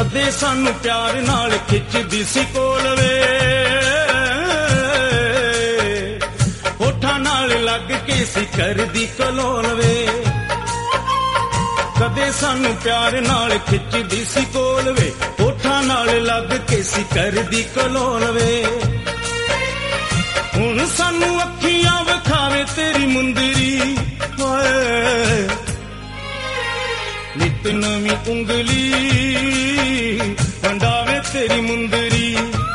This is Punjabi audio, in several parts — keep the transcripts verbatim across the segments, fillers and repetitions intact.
ਕਦੇ ਸਾਨੂੰ ਪਿਆਰ ਨਾਲ ਖਿੱਚਦੀ ਸੀ ਕੋਲ ਵੇ, ਹੋਠਾਂ ਨਾਲ ਲੱਗ ਕੇ ਸੀ ਕਰਦੀ ਕਲੋਲ ਵੇ। ਕਦੇ ਸਾਨੂੰ ਪਿਆਰ ਨਾਲ ਖਿੱਚਦੀ ਸੀ ਕੋਲ ਵੇ, ਹੋਠਾਂ ਨਾਲ ਲੱਗ ਕੇ ਸੀ ਕਰਦੀ ਕਲੋਲ ਵੇ। ਹੁਣ ਸਾਨੂੰ ਅੱਖੀਆਂ ਵਿਖਾਵੇ ਤੇਰੀ ਮੁੰਦਰੀ ਹੋਏ, ਨਿਤ ਨਵੀਂ ਉਂਗਲੀ ਵੰਡਾਵੇ ਤੇਰੀ ਮੁੰਦਰੀ।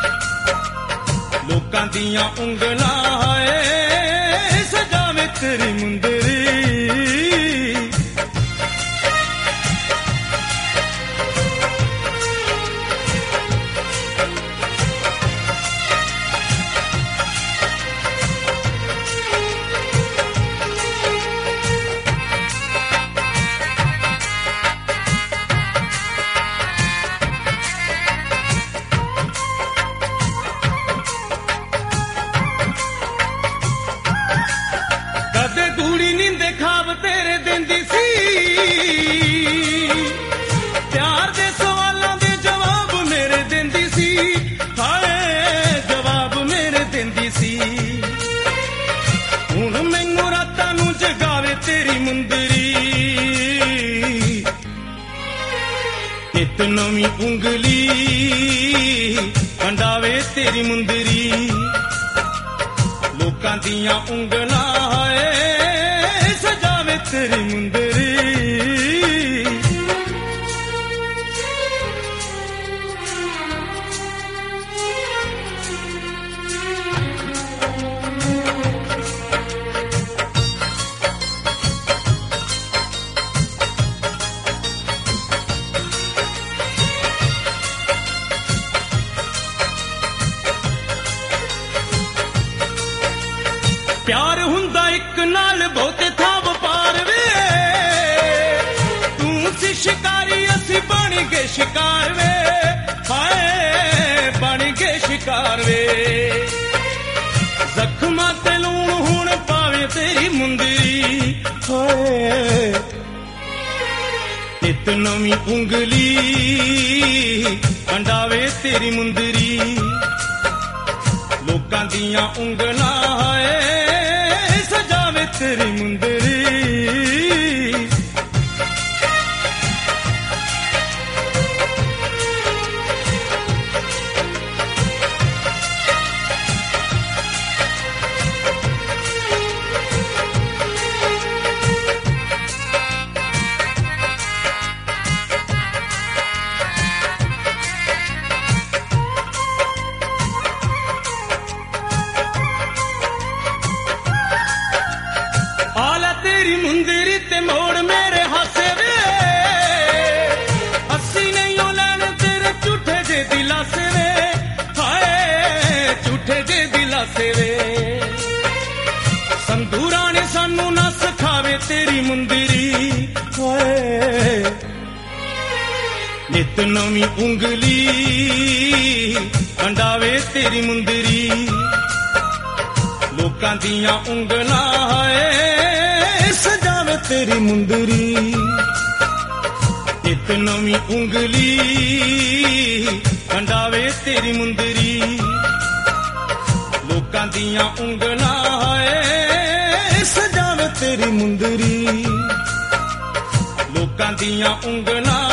ਲੋਕਾਂ ਦੀਆਂ ਉਂਗਲਾਂ ਹਾਏ ਸਜਾਵੇ ਤੇਰੀ ਮੁੰਦਰੀ। ਤੇਰੇ ਦਿੰਦੀ ਸੀ ਪਿਆਰ ਦੇ ਸਵਾਲਾਂ ਦੇ ਜਵਾਬ ਮੇਰੇ ਦਿੰਦੀ ਸੀ, ਹਾਏ ਜਵਾਬ ਮੇਰੇ ਦਿੰਦੀ ਸੀ। ਹੁਣ ਮੈਨੂੰ ਰਾਤਾਂ ਨੂੰ ਜਗਾਵੇ ਤੇਰੀ ਮੁੰਦਰੀ, ਨਿਤ ਨਵੀਂ ਉਂਗਲੀ ਵੰਡਾਵੇ ਤੇਰੀ ਮੁੰਦਰੀ। ਲੋਕਾਂ ਦੀਆਂ ਉਂਗਲਾਂ ਹਾਏ ਸਜਾਵੇ ਤੇਰੀ ਮੁੰਦਰੀ। ਪਿਆਰ ਹੁੰਦਾ ਇੱਕ ਨਾਲ ਬਹੁਤੇ ਥਾਂ ਵਪਾਰ ਵੇ, ਤੂੰ ਸੀ ਸ਼ਿਕਾਰੀ ਅਸੀਂ ਬਣ ਗਏ ਸ਼ਿਕਾਰ ਵੇ, ਹਾਏ ਬਣ ਗਏ ਸ਼ਿਕਾਰ ਵੇ। ਜ਼ਖਮਾਂ ਤੇ ਲੂਣ ਹੁਣ ਪਾਵੇ ਤੇਰੀ ਮੁੰਦਰੀ ਹਾਏ, ਨਿਤ ਨਵੀਂ ਉਂਗਲੀ ਵੰਡਾਵੇ ਤੇਰੀ ਮੁੰਦਰੀ। ਲੋਕਾਂ ਦੀਆਂ ਉਂਗਲਾਂ ਹਾਏ ਸਜਾਵੇ ਤੇਰੀ ਮੁੰਦਰੀ। ਤੇਰੀ ਮੁੰਦਰੀ ਤੇ ਮੋੜ ਮੇਰੇ ਹਾਸੇ ਵੇ, ਅਸੀਂ ਨਹੀਂ ਉਹ ਲੈਣ ਤੇਰੇ ਝੂਠੇ ਜੇ ਦਿਲਾਸੇ ਵੇ, ਹਾਏ ਝੂਠੇ ਜੇ ਦਿਲਾਸੇ ਵੇ। ਸੰਦੂਰਾਂ ਨੇ ਸਾਨੂੰ ਨਾ ਸਿਖਾਵੇ ਤੇਰੀ ਮੁੰਦਰੀ ਹਾਏ, ਨਿਤ ਨਵੀਂ ਉਂਗਲੀ ਵੰਡਾਵੇ ਤੇਰੀ ਮੁੰਦਰੀ। ਲੋਕਾਂ ਦੀਆਂ ਉਂਗਲਾਂ ਹਾਏ ਸਜਾਵੇ ਤੇਰੀ ਮੁੰਦਰੀ। ਨਿਤ ਨਵੀਂ ਉਂਗਲੀ ਵੰਡਾਵੇ ਤੇਰੀ ਮੁੰਦਰੀ। ਲੋਕਾਂ ਦੀਆਂ ਉਂਗਲਾਂ ਹਾਏ ਸਜਾਵੇ ਤੇਰੀ ਮੁੰਦਰੀ। ਲੋਕਾਂ ਦੀਆਂ ਉਂਗਲਾਂ